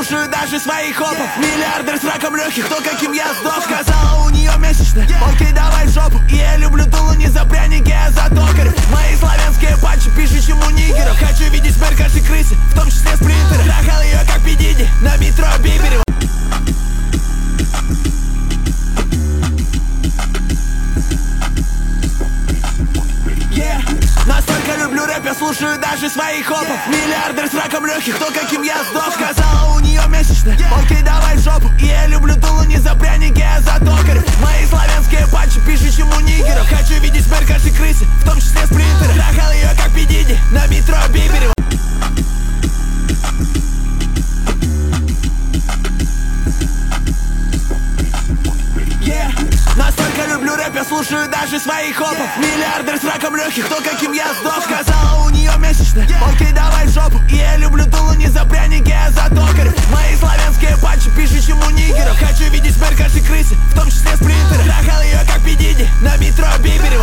слушаю даже своих хопов. Миллиардер с раком легких, то каким я сдох. Сказала у нее месячно, окей, давай в жопу. И я люблю дуло не за пряники, а за токарев. Мои славянские патчи пишут ему нигеров. Хочу видеть смерть каждой крысы, в том числе спринтера. Трахал ее как Пидиди на метро Биберево. Настолько люблю рэп, я слушаю даже своих хопов. Миллиардер с раком легких, то каким я сдох. Сказала у нее месячно, окей, давай в жопу. И я люблю дуло не за пряники, а за токарев. Мои славянские патчи пишут ему нигеров. Хочу видеть смерть каждой крысы, в том числе спринтера. Трахал ее как Пидиди на метро Биберево. Настолько люблю рэп, я слушаю даже своих хопов. Миллиардер с раком легких, то каким я сдох. Сказала у нее месячно, окей, давай в жопу. И я люблю дуло не за пряники, а за токарев. Мои славянские патчи пишут ему нигеров. Хочу видеть смерть каждой крысы, в том числе